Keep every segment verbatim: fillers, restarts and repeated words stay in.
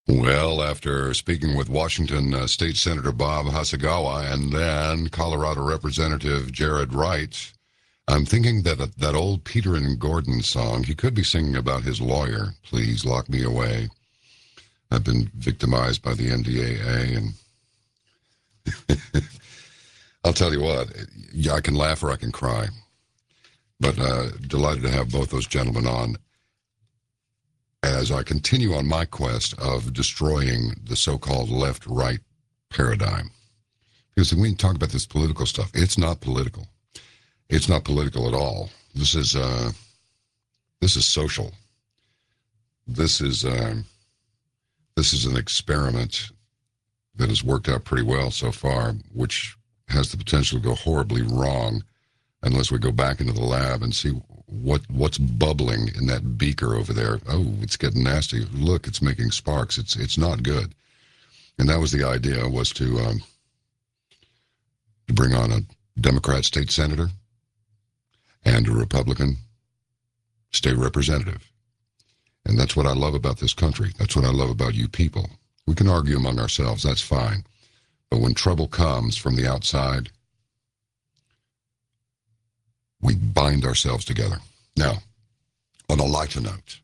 Well, after speaking with Washington uh, State Senator Bob Hasagawa and then Colorado Representative Jared Wright, I'm thinking that uh, that old Peter and Gordon song, he could be singing about his lawyer. Please lock me away. I've been victimized by the N D A A, and I'll tell you what, yeah, I can laugh or I can cry. But uh, delighted to have both those gentlemen on as I continue on my quest of destroying the so-called left-right paradigm. Because when we talk about this political stuff, it's not political. It's not political at all. This is uh, this is social. This is uh, this is an experiment that has worked out pretty well so far, which has the potential to go horribly wrong unless we go back into the lab and see what what's bubbling in that beaker over there. Oh, it's getting nasty. Look, it's making sparks. It's it's not good. And that was the idea, was to um, to bring on a Democrat state senator and a Republican state representative. And that's what I love about this country. That's what I love about you people. We can argue among ourselves, that's fine. But when trouble comes from the outside, we bind ourselves together. Now, on a lighter note,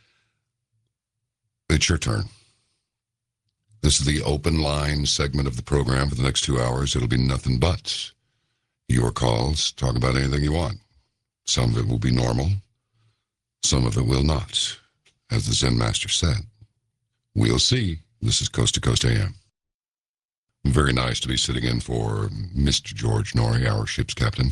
it's your turn. This is the open line segment of the program for the next two hours. It'll be nothing but your calls. Talk about anything you want. Some of it will be normal. Some of it will not. As the Zen Master said, we'll see. This is Coast to Coast A M. Very nice to be sitting in for Mister George Norrie, our ship's captain.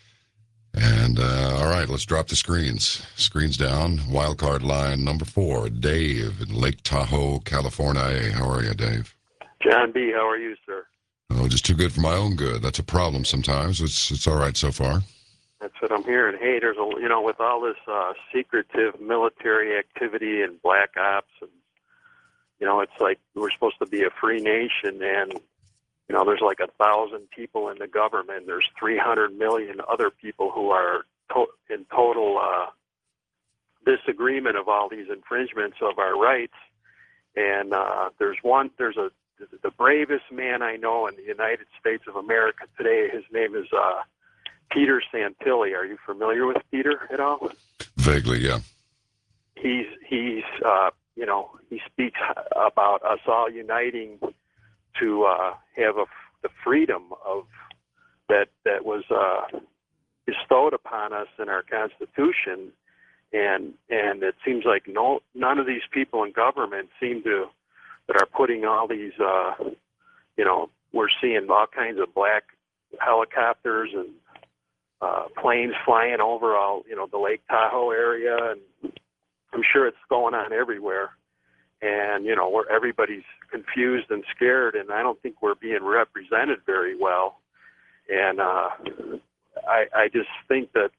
And, uh, all right, let's drop the screens. Screens down. Wildcard line number four, Dave in Lake Tahoe, California. How are you, Dave? John B., how are you, sir? Oh, just too good for my own good. That's a problem sometimes. It's it's all right so far. That's what I'm hearing. Hey, there's a, you know, with all this uh, secretive military activity and black ops, and, you know, it's like we're supposed to be a free nation, and, you know, there's like a thousand people in the government. There's three hundred million other people who are to- in total uh, disagreement of all these infringements of our rights. And uh, there's one, there's a, the bravest man I know in the United States of America today. His name is uh, Peter Santilli. Are you familiar with Peter at all? Vaguely, yeah. He's, he's uh, you know, he speaks about us all uniting to uh, have a, the freedom of that that was uh, bestowed upon us in our Constitution, and and it seems like no none of these people in government seem to that are putting all these uh, you know, we're seeing all kinds of black helicopters and uh, planes flying over all, you know, the Lake Tahoe area, and I'm sure it's going on everywhere. And, you know, where everybody's confused and scared, and I don't think we're being represented very well. And uh, I, I just think that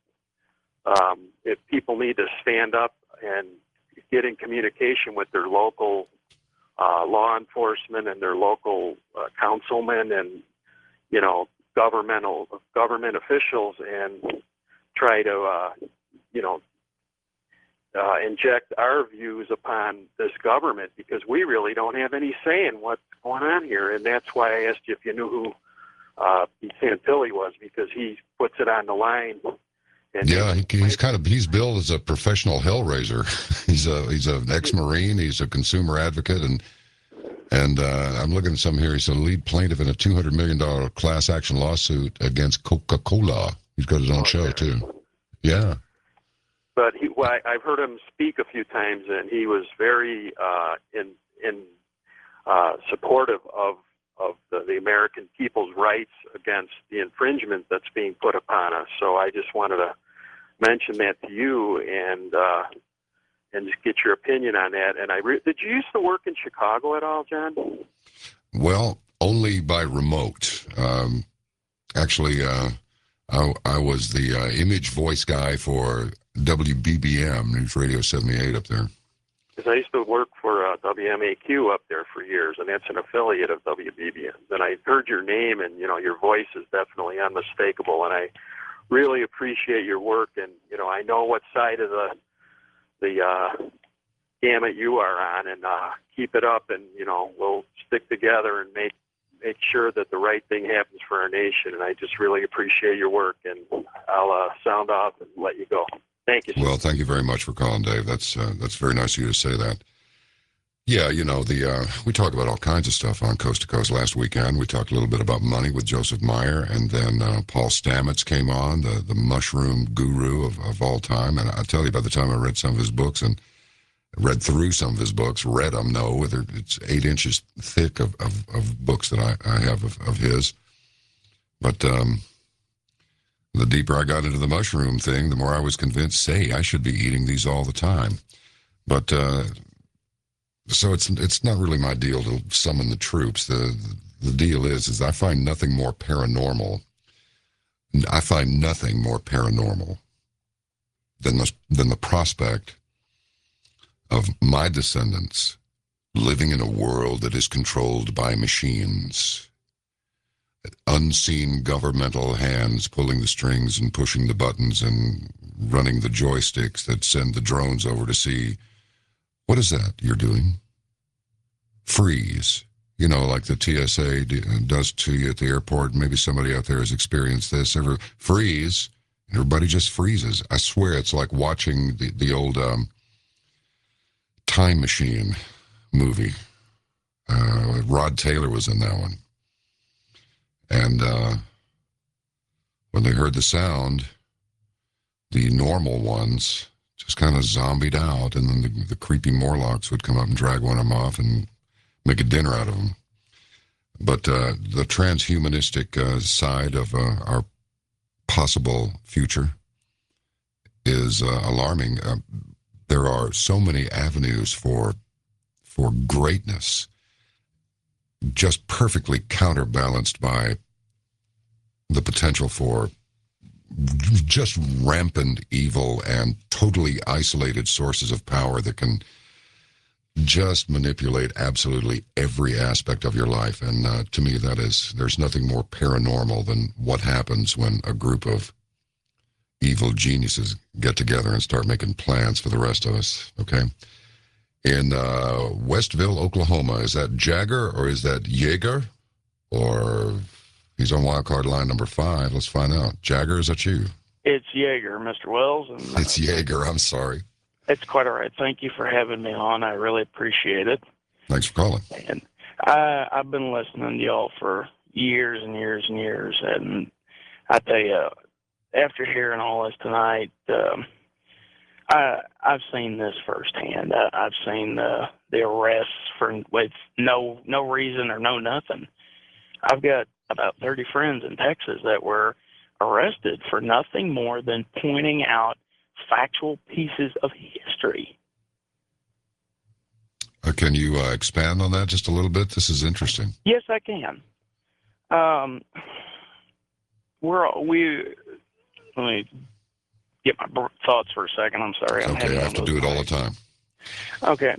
um, if people need to stand up and get in communication with their local uh, law enforcement and their local uh, councilmen and, you know, governmental government officials, and try to, uh, you know, Uh, inject our views upon this government, because we really don't have any say in what's going on here. And that's why I asked you if you knew who uh, Santilli was, because he puts it on the line. And Yeah, he, he's kind of, he's billed as a professional hellraiser. he's a he's an ex-Marine. He's a consumer advocate, and and uh, I'm looking at some here. He's a lead plaintiff in a two hundred million dollars class action lawsuit against Coca-Cola. He's got his own oh, show yeah. too. Yeah. But he, well, I, I've heard him speak a few times, and he was very uh, in in uh, supportive of of the, the American people's rights against the infringement that's being put upon us. So I just wanted to mention that to you, and uh, and just get your opinion on that. And I re- did you used to work in Chicago at all, John? Well, only by remote. Um, actually, uh, I, I was the uh, image voice guy for W B B M, News Radio seventy-eight up there. Because I used to work for uh, W M A Q up there for years, and that's an affiliate of W B B M. And I heard your name, and, you know, your voice is definitely unmistakable, and I really appreciate your work. And, you know, I know what side of the the uh, gamut you are on, and uh, keep it up, and you know we'll stick together and make make sure that the right thing happens for our nation. And I just really appreciate your work, and I'll uh, sound off and let you go. Thank you, sir. Well, thank you very much for calling, Dave. That's uh, that's very nice of you to say that. Yeah, you know, the uh, we talk about all kinds of stuff on Coast to Coast. Last weekend, we talked a little bit about money with Joseph Meyer, and then uh, Paul Stamets came on, the, the mushroom guru of, of all time. And I tell you, by the time I read some of his books and read through some of his books, read them, no, whether it's eight inches thick of, of, of books that I, I have of, of his. But um, the deeper I got into the mushroom thing, the more I was convinced, say, I should be eating these all the time. But... Uh, So it's it's not really my deal to summon the troops. The the deal is is I find nothing more paranormal. I find nothing more paranormal than the than the prospect of my descendants living in a world that is controlled by machines, unseen governmental hands pulling the strings and pushing the buttons and running the joysticks that send the drones over to see. What is that you're doing? Freeze. You know, like the T S A does to you at the airport. Maybe somebody out there has experienced this. Ever freeze, and everybody just freezes. I swear it's like watching the, the old um, Time Machine movie. Uh, Rod Taylor was in that one. And uh, when they heard the sound, the normal ones just kind of zombied out, and then the, the creepy Morlocks would come up and drag one of them off and make a dinner out of them. But uh, the transhumanistic uh, side of uh, our possible future is uh, alarming. Uh, there are so many avenues for for greatness, just perfectly counterbalanced by the potential for just rampant evil and totally isolated sources of power that can just manipulate absolutely every aspect of your life. And uh, to me, that is, there's nothing more paranormal than what happens when a group of evil geniuses get together and start making plans for the rest of us, okay? In uh, Westville, Oklahoma, is that Jagger or is that Jaeger? Or he's on wildcard line number five. Let's find out. Jagger, is that you? It's Jaeger, Mister Wells. And, uh, it's Jaeger, I'm sorry. It's quite all right. Thank you for having me on. I really appreciate it. Thanks for calling. And I, I've been listening to y'all for years and years and years. And I tell you, after hearing all this tonight, um, I, I've seen this firsthand. I, I've seen the, the arrests for with no no reason or no nothing. I've got about thirty friends in Texas that were arrested for nothing more than pointing out factual pieces of history. Uh, can you uh, expand on that just a little bit? This is interesting. Yes, I can. Um, we're we. Let me get my thoughts for a second. I'm sorry. I'm okay, I have to do it all the time. Okay.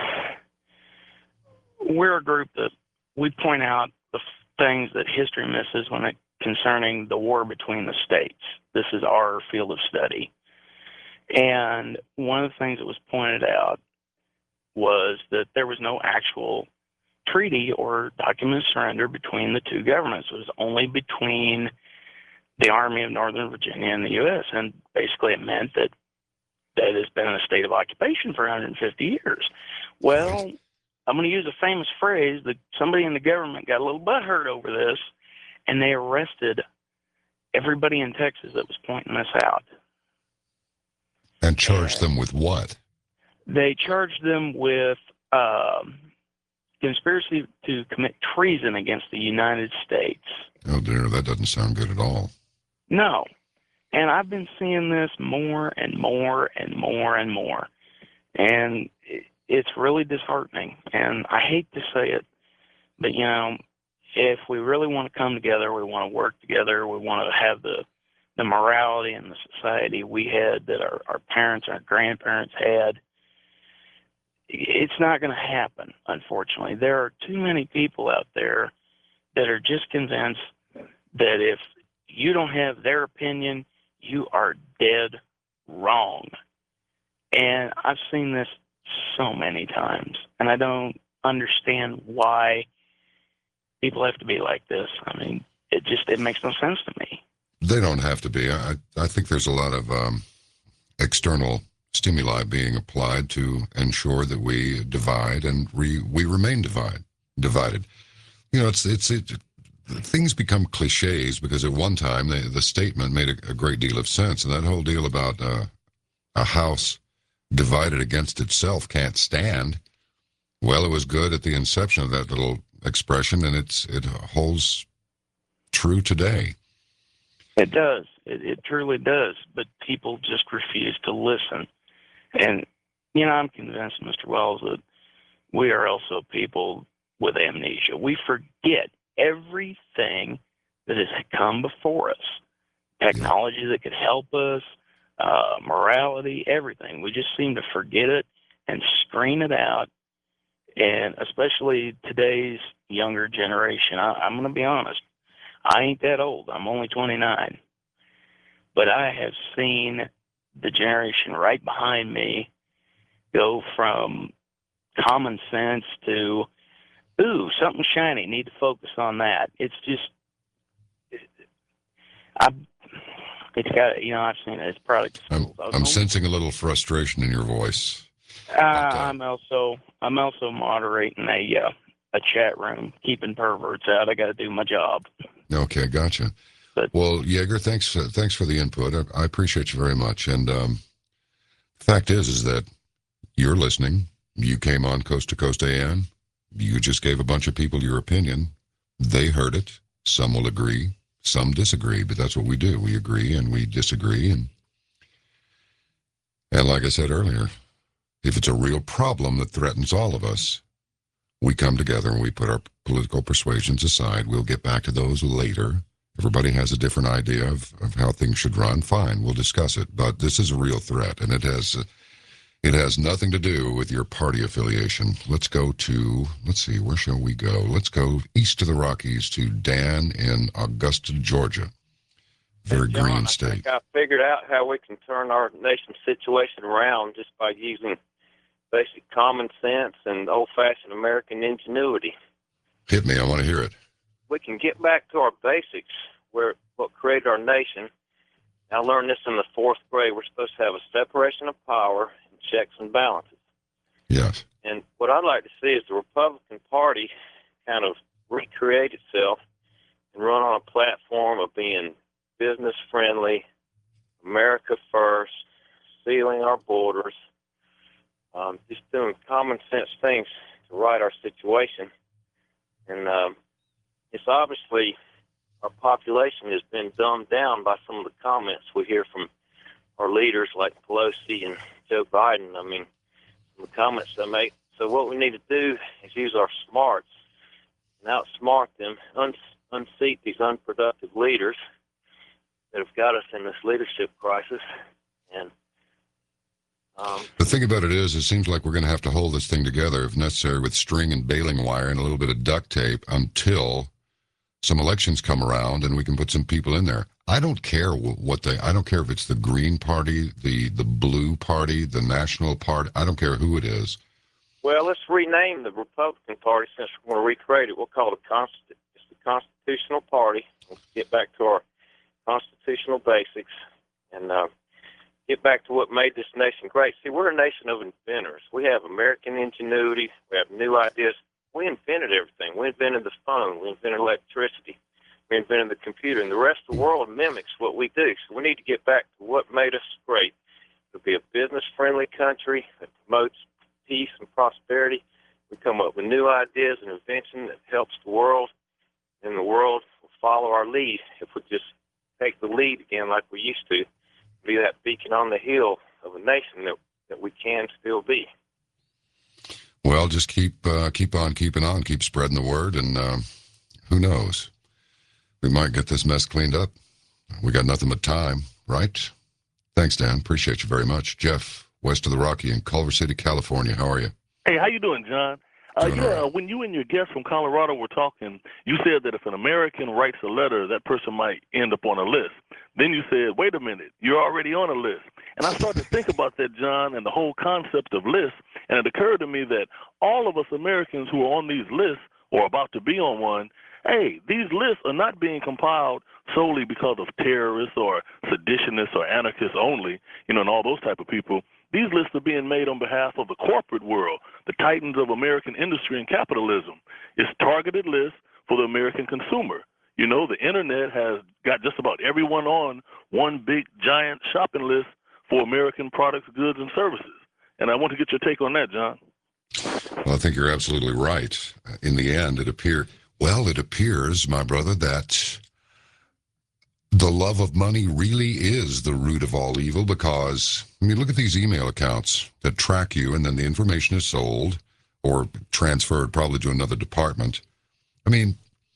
We're a group that we point out the things that history misses when it concerning the war between the states. This is our field of study. And one of the things that was pointed out was that there was no actual treaty or document of surrender between the two governments. It was only between the Army of Northern Virginia and the U S, and basically it meant that that has been in a state of occupation for one hundred fifty years. Well, I'm going to use a famous phrase that somebody in the government got a little butthurt over this, and they arrested everybody in Texas that was pointing this out. And charged them with what? They charged them with um, conspiracy to commit treason against the United States. Oh dear, that doesn't sound good at all. No. And I've been seeing this more and more and more and more. And it's really disheartening. And I hate to say it, but, you know, if we really want to come together, we want to work together, we want to have the, the morality and the society we had that our, our parents and our grandparents had, it's not going to happen, unfortunately. There are too many people out there that are just convinced that if you don't have their opinion, you are dead wrong. And I've seen this so many times, and I don't understand why people have to be like this. I mean, it just it makes no sense to me. They don't have to be. I, I think there's a lot of um, external stimuli being applied to ensure that we divide and we, we remain divide, divided. You know, it's it's it, things become cliches because at one time the, the statement made a, a great deal of sense, and that whole deal about uh, a house divided against itself can't stand. Well, it was good at the inception of that little expression, and it's it holds true today. It does. It, it truly does. But people just refuse to listen. And, you know, I'm convinced, Mister Wells, that we are also people with amnesia. We forget everything that has come before us. Technology that could help us, uh, morality, everything. We just seem to forget it and screen it out. And especially today's younger generation, I, I'm going to be honest. I ain't that old. I'm only twenty-nine. But I have seen the generation right behind me go from common sense to, ooh, something shiny, need to focus on that. It's just, I, it's got, you know, I've seen it. It's probably. I'm, I'm sensing a little frustration in your voice. Uh, but, uh, I'm also, I'm also moderating a, uh, a chat room, keeping perverts out. I got to do my job. Okay, gotcha. But, well, Yeager, thanks, uh, thanks for the input. I, I appreciate you very much. And um, the fact is, is that you're listening. You came on Coast to Coast A M. You just gave a bunch of people your opinion. They heard it. Some will agree, some disagree, but that's what we do. We agree and we disagree. And and like I said earlier, if it's a real problem that threatens all of us, we come together and we put our political persuasions aside. We'll get back to those later. Everybody has a different idea of, of how things should run. Fine, we'll discuss it. But this is a real threat, and it has uh, it has nothing to do with your party affiliation. Let's go to, let's see, where shall we go? Let's go east of the Rockies to Dan in Augusta, Georgia. Very hey, John, green I state. think I figured out how we can turn our nation's situation around just by using basic common sense and old-fashioned American ingenuity. Hit me, I want to hear it. We can get back to our basics, where what created our nation. I learned this in the fourth grade. We're supposed to have a separation of power and checks and balances. Yes. And what I'd like to see is the Republican Party kind of recreate itself and run on a platform of being business-friendly, America first, sealing our borders, um, just doing common-sense things to right our situation. And um, it's obviously our population has been dumbed down by some of the comments we hear from our leaders like Pelosi and Joe Biden. I mean, the comments they make. So what we need to do is use our smarts and outsmart them, un- unseat these unproductive leaders that have got us in this leadership crisis. And um, the thing about it is, it seems like we're going to have to hold this thing together, if necessary, with string and baling wire and a little bit of duct tape until some elections come around and we can put some people in there. I don't care what they, I don't care if it's the Green Party, the, the Blue Party, the National Party. I don't care who it is. Well, let's rename the Republican Party since we're going to recreate it. We'll call it Consti- it's the Constitutional Party. Let's get back to our constitutional basics and uh, get back to what made this nation great. See, we're a nation of inventors. We have American ingenuity. We have new ideas. We invented everything. We invented the phone. We invented electricity. We invented the computer. And the rest of the world mimics what we do. So we need to get back to what made us great. To be a business-friendly country that promotes peace and prosperity. We come up with new ideas and invention that helps the world. And the world will follow our lead if we just take the lead again like we used to. Be that beacon on the hill of a nation that, that we can still be. Well, just keep uh, keep on keeping on, keep spreading the word, and uh, who knows? We might get this mess cleaned up. We got nothing but time, right? Thanks, Dan. Appreciate you very much. Jeff, west of the Rocky in Culver City, California. How are you? Hey, how you doing, John? Uh, Doing yeah, all right. when you and your guest from Colorado were talking, you said that if an American writes a letter, that person might end up on a list. Then you said, wait a minute, you're already on a list. And I started to think about that, John, and the whole concept of lists. And it occurred to me that all of us Americans who are on these lists or about to be on one, hey, these lists are not being compiled solely because of terrorists or seditionists or anarchists only, you know, and all those type of people. These lists are being made on behalf of the corporate world, the titans of American industry and capitalism. It's targeted lists for the American consumer. You know, the internet has got just about everyone on one big giant shopping list for American products, goods, and services. And I want to get your take on that, John. Well, I think you're absolutely right. In the end, it appear well, it appears, my brother, that the love of money really is the root of all evil, because, I mean, look at these email accounts that track you, and then the information is sold or transferred probably to another department. I mean,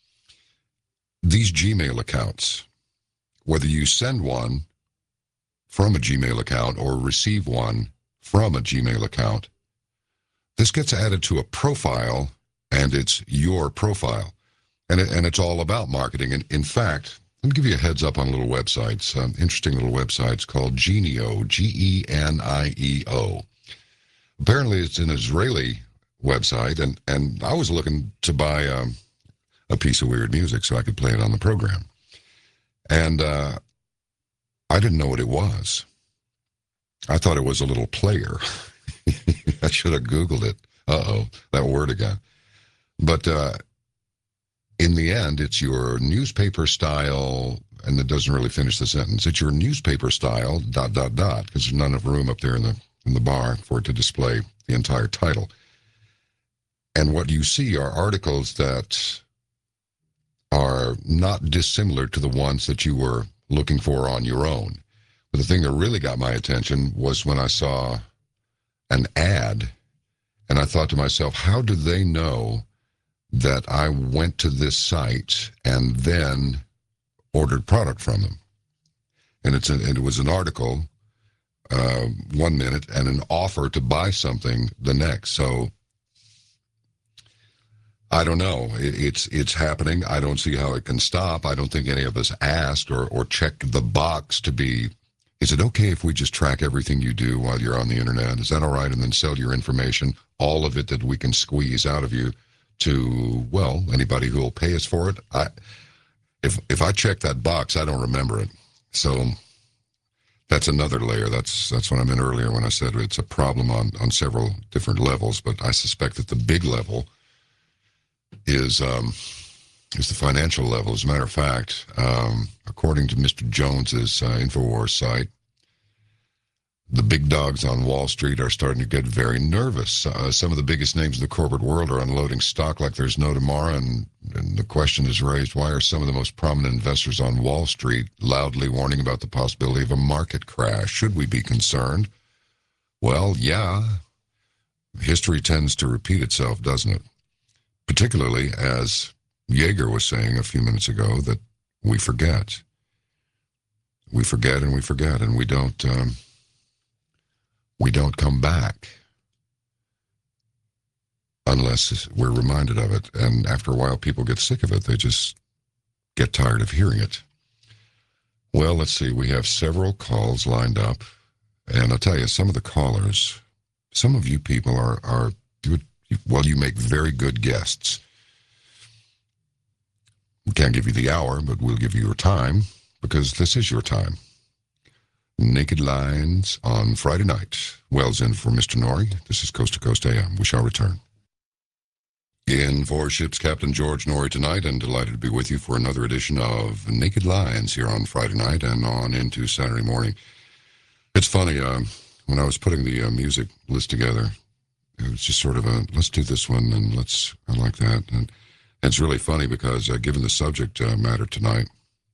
these Gmail accounts, whether you send one from a Gmail account or receive one from a Gmail account, this gets added to a profile, and it's your profile. And, it, and it's all about marketing. And in fact, let me give you a heads up on little websites, um, interesting little websites called Genio, G E N I E O. Apparently, it's an Israeli website, and, and I was looking to buy um, a piece of weird music so I could play it on the program. And uh, I didn't know what it was. I thought it was a little player. I should have Googled it. Uh-oh, that word again. But uh, in the end, it's your newspaper style, and it doesn't really finish the sentence. It's your newspaper style, dot, dot, dot, because there's not enough room up there in the, in the bar for it to display the entire title. And what you see are articles that are not dissimilar to the ones that you were looking for on your own. But the thing that really got my attention was when I saw an ad, and I thought to myself, how do they know that I went to this site and then ordered product from them? And it's a, it was an article uh, one minute and an offer to buy something the next. So I don't know. It, it's it's happening. I don't see how it can stop. I don't think any of us asked or, or checked the box to be, is it okay if we just track everything you do while you're on the internet? Is that all right? And then sell your information, all of it that we can squeeze out of you, to, well, anybody who will pay us for it. I, if if I check that box, I don't remember it. So that's another layer. That's that's what I meant earlier when I said it's a problem on, on several different levels. But I suspect that the big level is um, is the financial level. As a matter of fact, um, according to Mister Jones's uh, InfoWars site, the big dogs on Wall Street are starting to get very nervous. Uh, some of the biggest names in the corporate world are unloading stock like there's no tomorrow, and, and the question is raised, why are some of the most prominent investors on Wall Street loudly warning about the possibility of a market crash? Should we be concerned? Well, yeah. History tends to repeat itself, doesn't it? Particularly, as Yeager was saying a few minutes ago, that we forget. We forget and we forget, and we don't... Um, We don't come back unless we're reminded of it. And after a while, people get sick of it. They just get tired of hearing it. Well, let's see. We have several calls lined up. And I'll tell you, some of the callers, some of you people are, are well, you make very good guests. We can't give you the hour, but we'll give you your time, because this is your time. Naked Lines on Friday night. Wells in for Mister Norrie. This is Coast to Coast A M. We shall return. In for Ship's Captain George Norrie tonight, and delighted to be with you for another edition of Naked Lines here on Friday night and on into Saturday morning. It's funny, uh, when I was putting the uh, music list together, it was just sort of a, let's do this one, and let's, I like that. And it's really funny because uh, given the subject uh, matter tonight,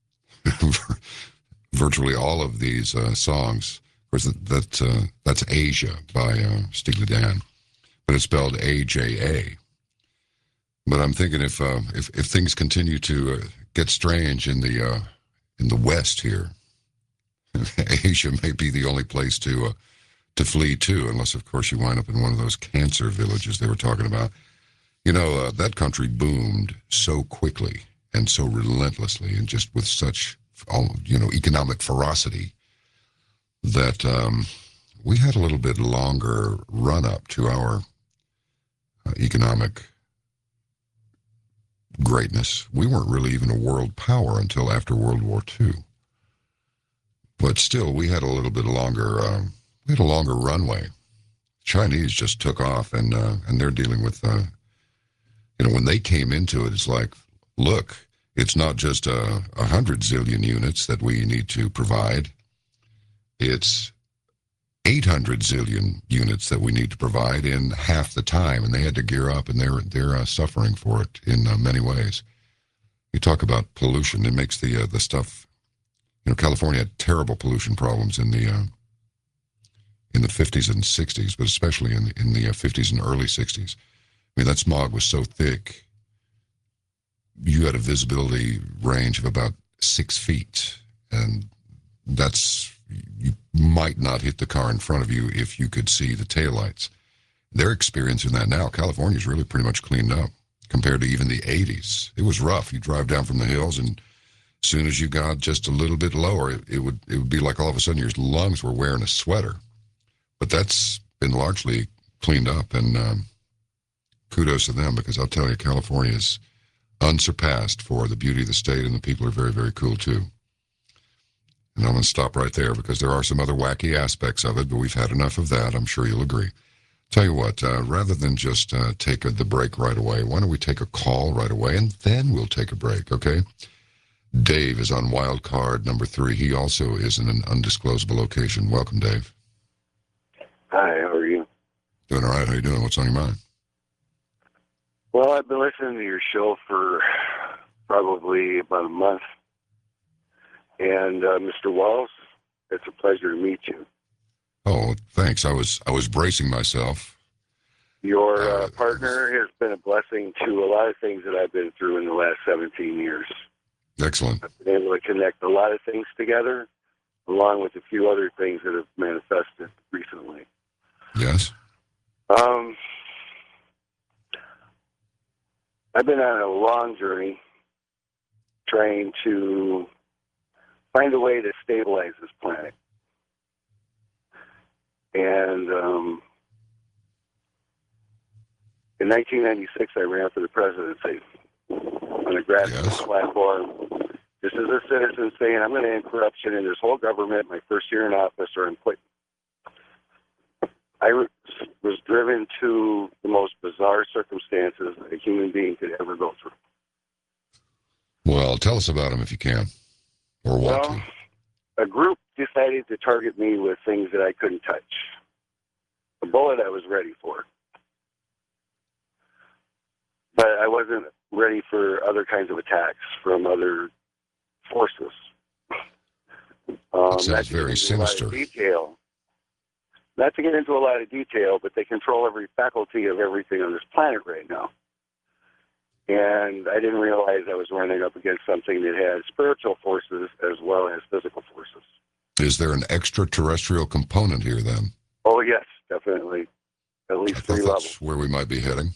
virtually all of these uh, songs, of course, that, that uh, that's Asia by uh, Steely Dan, but it's spelled A J A. But I'm thinking if uh, if, if things continue to uh, get strange in the uh, in the West here, Asia may be the only place to uh, to flee to, unless of course you wind up in one of those cancer villages they were talking about. You know, uh, that country boomed so quickly and so relentlessly, and just with such, you know, economic ferocity, that um, we had a little bit longer run up to our uh, economic greatness. We weren't really even a world power until after World War Two. But still, we had a little bit longer, um, we had a longer runway. Chinese just took off, and uh, and they're dealing with, uh, you know, when they came into it, it's like, look, it's not just a, a hundred zillion units that we need to provide. It's eight hundred zillion units that we need to provide in half the time, and they had to gear up, and they're they're uh, suffering for it in uh, many ways. You talk about pollution; it makes the uh, the stuff. You know, California had terrible pollution problems in the uh, in the fifties and sixties, but especially in the, in the uh, fifties and early sixties. I mean, that smog was so thick, you had a visibility range of about six feet, and that's, you might not hit the car in front of you if you could see the taillights. They're experiencing that now. California's really pretty much cleaned up compared to even the eighties. It was rough. You drive down from the hills, and as soon as you got just a little bit lower, it, it would it would be like all of a sudden your lungs were wearing a sweater. But that's been largely cleaned up, and um, kudos to them, because I'll tell you, California is unsurpassed for the beauty of the state, and the people are very, very cool too. And I'm going to stop right there because there are some other wacky aspects of it, but we've had enough of that. I'm sure you'll agree. Tell you what, uh, rather than just uh, take a, the break right away, why don't we take a call right away, and then we'll take a break, okay? Dave is on wild card number three. He also is in an undisclosable location. Welcome, Dave. Hi, how are you? Doing all right. How you doing? What's on your mind? Well, I've been listening to your show for probably about a month. And uh, Mister Walls, it's a pleasure to meet you. Oh, thanks. I was I was bracing myself. Your Uh, uh, partner has been a blessing to a lot of things that I've been through in the last seventeen years. Excellent. I've been able to connect a lot of things together, along with a few other things that have manifested recently. Yes. Um, I've been on a long journey trying to find a way to stabilize this planet. And um, in nineteen ninety-six, I ran for the presidency on a grassroots Yes. platform, just as a citizen saying, I'm going to end corruption in this whole government my first year in office, or I'm quitting. I was driven to the most bizarre circumstances a human being could ever go through. Well, tell us about them if you can, or want Well, a group decided to target me with things that I couldn't touch. A bullet I was ready for. But I wasn't ready for other kinds of attacks from other forces. Um, That sounds not to get very into a lot of sinister. detail. Not to get into a lot of detail, but they control every faculty of everything on this planet right now. And I didn't realize I was running up against something that had spiritual forces as well as physical forces. to. Is there an extraterrestrial component here then? Oh, yes, definitely. At I least thought three that's levels. where we might be heading.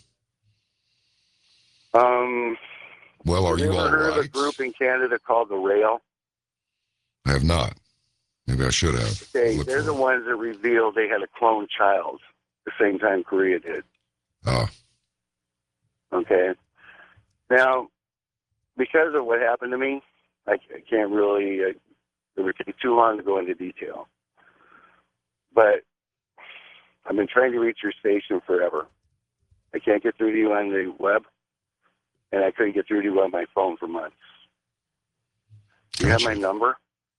Um, Well, are have you you ever all heard of a right? group in Canada called the Rail? I have not. Maybe I should have. They, Look they're for the it. ones that revealed they had a clone child the same time Korea did. Ah, Okay. Now, because of what happened to me, I, I can't really, uh, it would take too long to go into detail. But I've been trying to reach your station forever. I can't get through to you on the web, and I couldn't get through to you on my phone for months. Do you have my gotcha. number?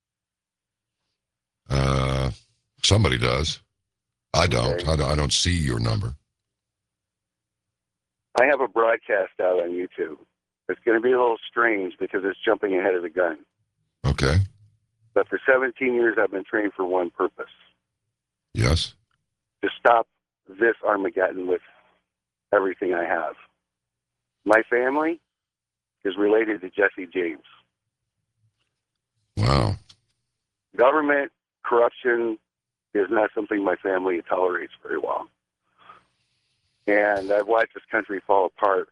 Uh, somebody does. I don't. Okay. I don't. I don't see your number. I have a broadcast out on YouTube. It's going to be a little strange because it's jumping ahead of the gun. Okay. But for seventeen years, I've been trained for one purpose: Yes. to stop this Armageddon with everything I have. My family is related to Jesse James. Wow. Government corruption is not something my family tolerates very well. And I've watched this country fall apart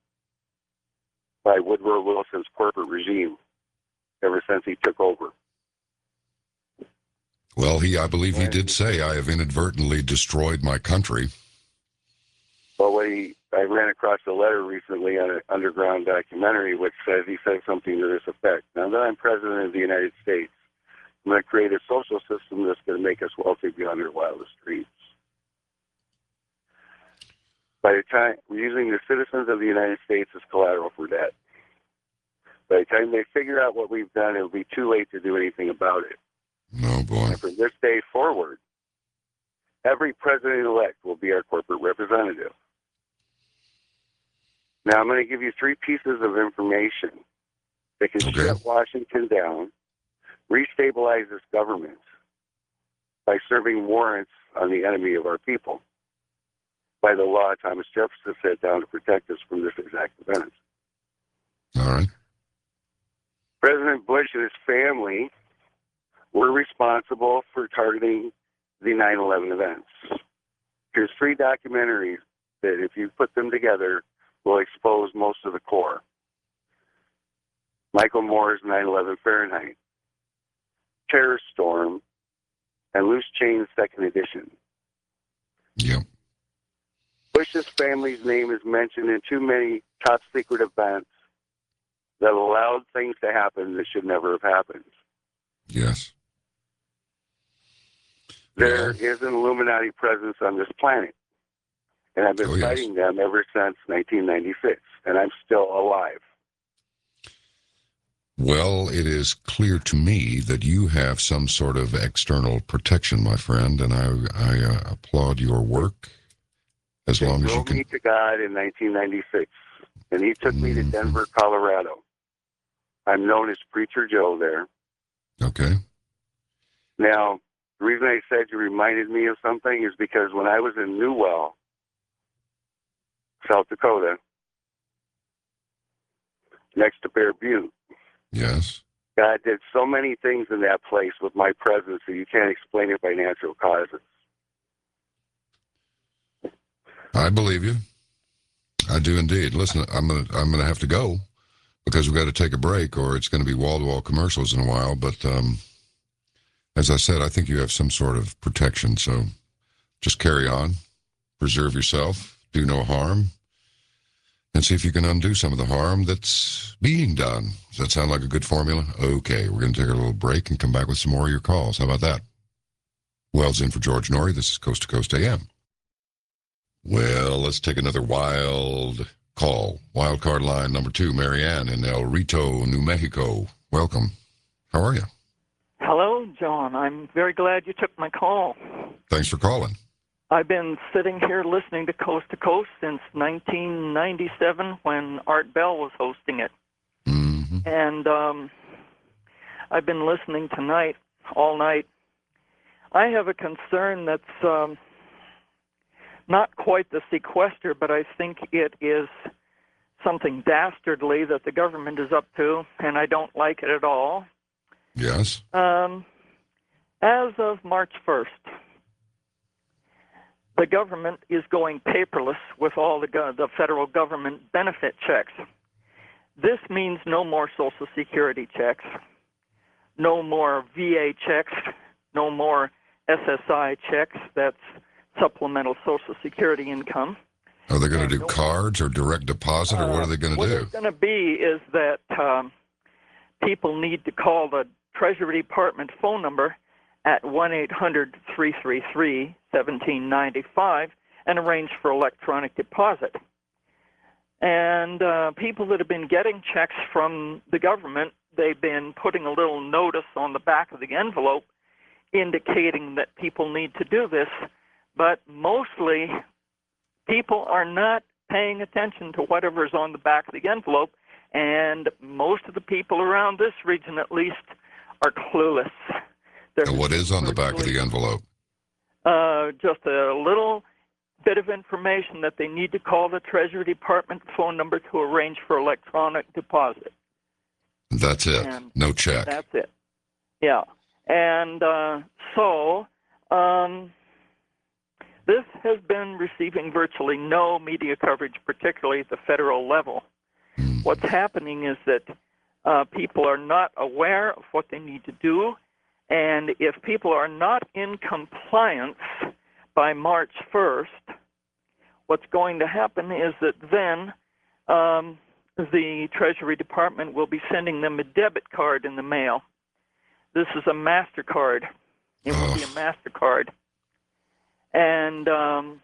by Woodrow Wilson's corporate regime ever since he took over. Well, he, I believe he did say, I have inadvertently destroyed my country. Well, what he, I ran across a letter recently on an underground documentary which says he said something to this effect. Now that I'm president of the United States, I'm going to create a social system that's going to make us wealthy beyond our wildest dreams. By the time we're using the citizens of the United States as collateral for that. By the time they figure out what we've done, it'll be too late to do anything about it. Oh, boy. And from this day forward, every president-elect will be our corporate representative. Now, I'm going to give you three pieces of information that can Okay. shut Washington down, restabilize this government by serving warrants on the enemy of our people. By the law, Thomas Jefferson set down to protect us from this exact event. All right. President Bush and his family were responsible for targeting the nine eleven events. Here's three documentaries that, if you put them together, will expose most of the core. Michael Moore's nine eleven Fahrenheit, Terror Storm, and Loose Chains Second Edition. Yep. Bush's family's name is mentioned in too many top secret events that allowed things to happen that should never have happened. Yes. There Well, is an Illuminati presence on this planet, and I've been Oh, yes. fighting them ever since nineteen ninety-six, and I'm still alive. Well, it is clear to me that you have some sort of external protection, my friend, and I, I uh, applaud your work as They long as you drove can. me to God in nineteen ninety-six, and he took me to Mhm. Denver, Colorado. I'm known as Preacher Joe there. Okay. Now, the reason I said you reminded me of something is because when I was in Newell, South Dakota, next to Bear Butte, Yes. God did so many things in that place with my presence that you can't explain it by natural causes. I believe you. I do indeed. Listen, I'm gonna I'm gonna have to go because we've got to take a break, or it's going to be wall-to-wall commercials in a while. But um, as I said, I think you have some sort of protection. So just carry on, preserve yourself, do no harm, and see if you can undo some of the harm that's being done. Does that sound like a good formula? Okay, we're going to take a little break and come back with some more of your calls. How about that? Wells in for George Norrie. This is Coast to Coast A M. Well, let's take another wild call. Wild card line number two, Marianne in El Rito, New Mexico. Welcome. How are you? Hello, John. I'm very glad you took my call. Thanks for calling. I've been sitting here listening to Coast to Coast since nineteen ninety-seven when Art Bell was hosting it. Mm-hmm. And um, I've been listening tonight, all night. I have a concern that's um, not quite the sequester, but I think it is something dastardly that the government is up to, and I don't like it at all. Yes. Um, as of March first, the government is going paperless with all the, go- the federal government benefit checks. This means no more Social Security checks, no more V A checks, no more S S I checks, that's supplemental Social Security income. Are they going to And do no- cards or direct deposit, or what are they going to what do? it's going to be is that um, people need to call the Treasury Department phone number at one eight hundred three three three one seven nine five and arrange for electronic deposit. And uh, people that have been getting checks from the government, they've been putting a little notice on the back of the envelope indicating that people need to do this, but mostly people are not paying attention to whatever's on the back of the envelope, and most of the people around this region, at least, are clueless. They're And what is on the back of virtually- the envelope? Uh, just a little bit of information that they need to call the Treasury Department phone number to arrange for electronic deposit. That's it. And No check. That's it. Yeah. And uh, so um, this has been receiving virtually no media coverage, particularly at the federal level. Mm. What's happening is that uh, people are not aware of what they need to do, And if people are not in compliance by March first, what's going to happen is that then um, the Treasury Department will be sending them a debit card in the mail. This is a MasterCard. It will be a MasterCard. And um,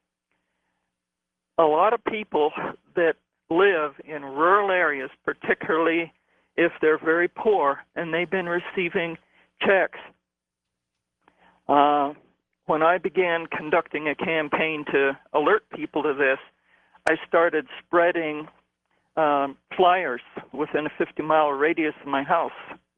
a lot of people that live in rural areas, particularly if they're very poor, and they've been receiving checks. Uh, when I began conducting a campaign to alert people to this, I started spreading um, flyers within a fifty-mile radius of my house.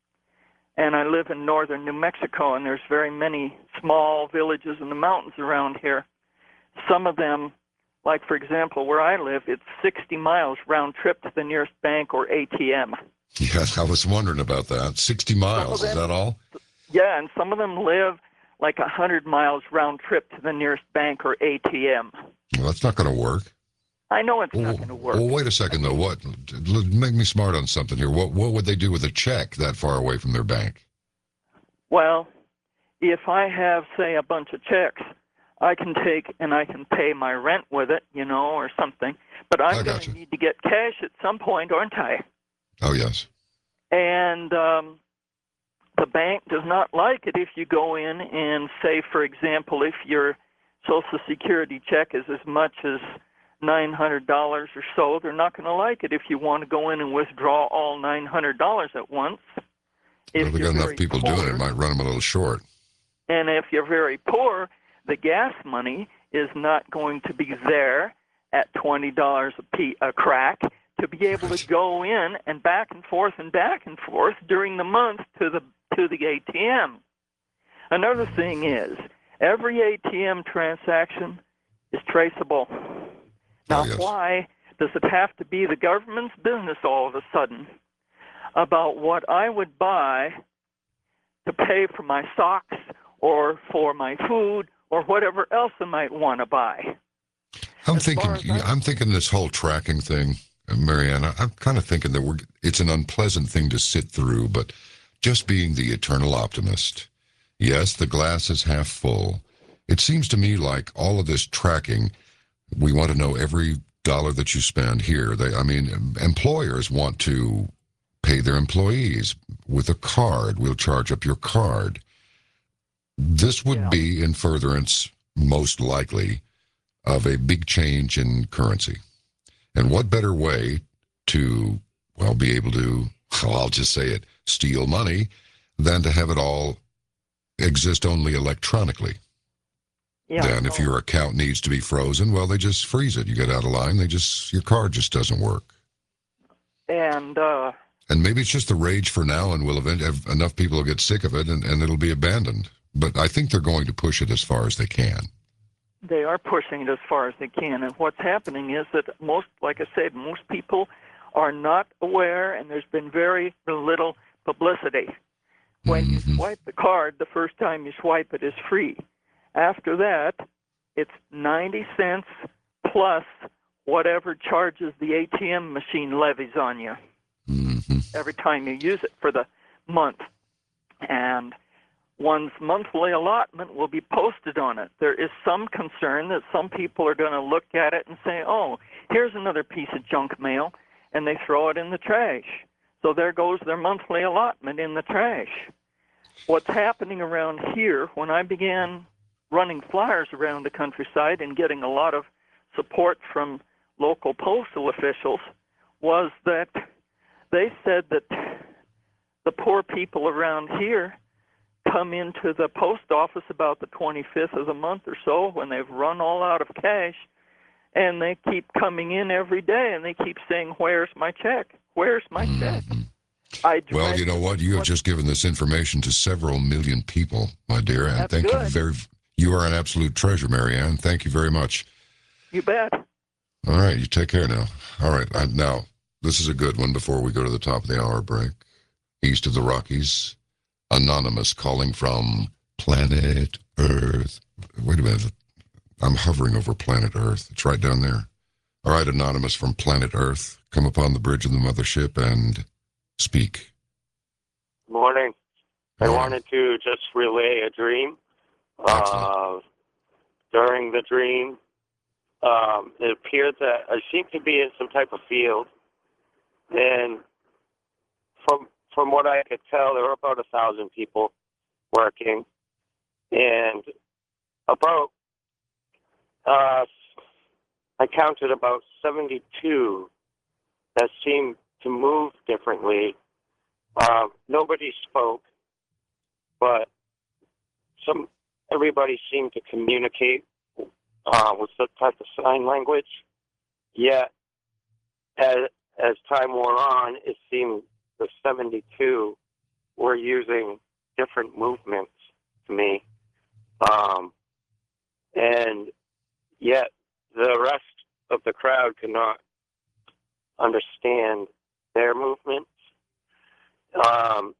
And I live in northern New Mexico, and there's very many small villages in the mountains around here. Some of them, like, for example, where I live, it's sixty miles round trip to the nearest bank or A T M. Yes, I was wondering about that. sixty miles, them, is that all? Yeah, and some of them live like one hundred miles round trip to the nearest bank or A T M. Well, that's not going to work. I know it's well, not going to work. Well, wait a second, though. What? Make me smart on something here. What What would they do with a check that far away from their bank? Well, if I have, say, a bunch of checks, I can take and I can pay my rent with it, you know, or something. But I'm going to need to get cash at some point, aren't I? Oh, yes. And um, the bank does not like it if you go in and say, for example, if your Social Security check is as much as nine hundred dollars or so, they're not going to like it if you want to go in and withdraw all nine hundred dollars at once. If well, we got enough people poor, doing it, it might run them a little short. And if you're very poor, the gas money is not going to be there at twenty dollars a, p- a crack to be able to go in and back and forth and back and forth during the month to the to the A T M. Another thing is, every A T M transaction is traceable. Now, oh, yes. Why does it have to be the government's business all of a sudden about what I would buy to pay for my socks or for my food or whatever else I might want to buy? I'm as thinking. I'm thinking this whole tracking thing, Marianne. I'm kind of thinking that we're. It's an unpleasant thing to sit through, but just being the eternal optimist. Yes, the glass is half full. It seems to me like all of this tracking. We want to know every dollar that you spend here. They, I mean, employers want to pay their employees with a card. We'll charge up your card. This would yeah. be in furtherance, most likely, of a big change in currency. And what better way to, well, be able to, well, I'll just say it, steal money, than to have it all exist only electronically. Yeah, then if your account needs to be frozen, well, they just freeze it. You get out of line, they just, your card just doesn't work. And, uh... And maybe it's just the rage for now, and we'll eventually have enough people will get sick of it, and, and it'll be abandoned. But I think they're going to push it as far as they can. They are pushing it as far as they can. And what's happening is that most, like I said, most people are not aware, and there's been very little publicity. When mm-hmm. you swipe the card, the first time you swipe it is free. After that, it's ninety cents plus whatever charges the A T M machine levies on you mm-hmm. every time you use it for the month. And one's monthly allotment will be posted on it. There is some concern that some people are going to look at it and say, oh, here's another piece of junk mail, and they throw it in the trash. So there goes their monthly allotment in the trash. What's happening around here, when I began running flyers around the countryside and getting a lot of support from local postal officials, was that they said that the poor people around here come into the post office about the twenty-fifth of the month or so when they've run all out of cash, and they keep coming in every day and they keep saying, where's my check? Where's my mm-hmm. check? I well, you know what? You have just given this information to several million people, my dear, and That's thank good. you very You are an absolute treasure, Marianne. Thank you very much. You bet. All right, you take care now. All right, I, now, this is a good one before we go to the top of the hour break. East of the Rockies, Anonymous calling from planet Earth. Wait a minute. I'm hovering over planet Earth. It's right down there. All right, Anonymous from planet Earth, come upon the bridge of the mothership and speak. Morning. I Morning. wanted to just relay a dream. Uh, during the dream, um, it appeared that I seemed to be in some type of field, and from from what I could tell, there were about a thousand people working, and about uh, I counted about seventy-two that seemed to move differently. Uh, nobody spoke, but some everybody seemed to communicate uh, with some type of sign language. Yet, as as time wore on, it seemed the seventy-two were using different movements to me, um, and yet the rest of the crowd could not understand their movements. Um,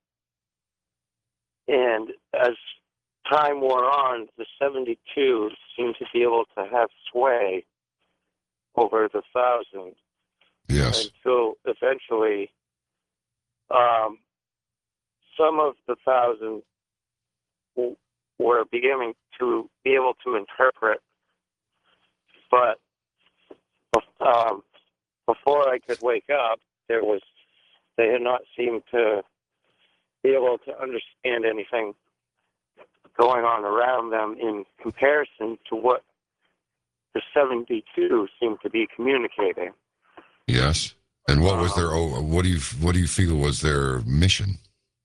and as time wore on, the seventy-two seemed to be able to have sway over the thousand. Yes. Until eventually, um, some of the thousand w- were beginning to be able to interpret, but um, before I could wake up, there was they had not seemed to be able to understand anything going on around them in comparison to what the seventy-two seemed to be communicating. Yes. And what was their? Oh, what do you what do you feel was their mission?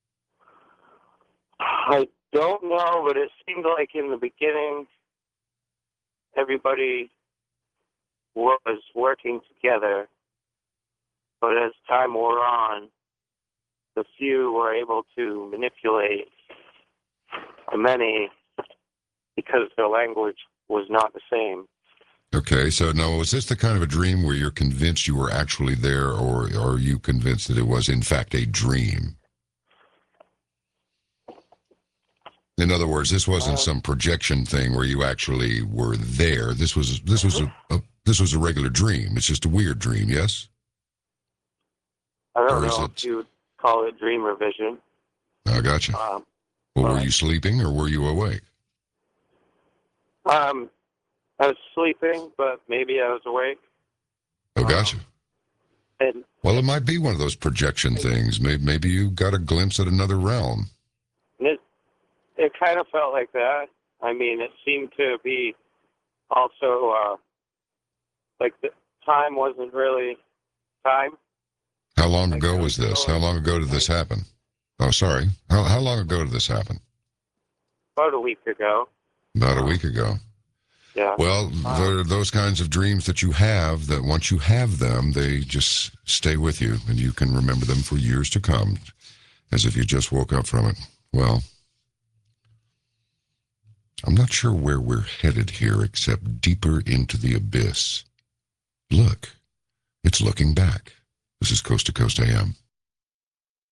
I don't know, but it seemed like in the beginning, everybody was working together. But as time wore on, the few were able to manipulate the many because their language was not the same. Okay, so now was this the kind of a dream where you're convinced you were actually there, or, or are you convinced that it was in fact a dream? In other words, this wasn't Uh, some projection thing where you actually were there. This was this was a, a this was a regular dream. It's just a weird dream, yes? I don't Or is know it- if you would call it dream or vision. I gotcha. Um, Well, were uh, you sleeping or were you awake? um, I was sleeping, but maybe I was awake. Oh, gotcha. And Well, it might be one of those projection things. Maybe, maybe you got a glimpse at another realm. it, it kind of felt like that. I mean, it seemed to be also uh, like the time wasn't really time. How long Like ago it was was this? going- How long ago did this happen? Oh, sorry. How, how long ago did this happen? About a week ago. About a week ago. Yeah. Well, there are those kinds of dreams that you have that once you have them, they just stay with you and you can remember them for years to come as if you just woke up from it. Well, I'm not sure where we're headed here except deeper into the abyss. Look, it's looking back. This is Coast to Coast A M.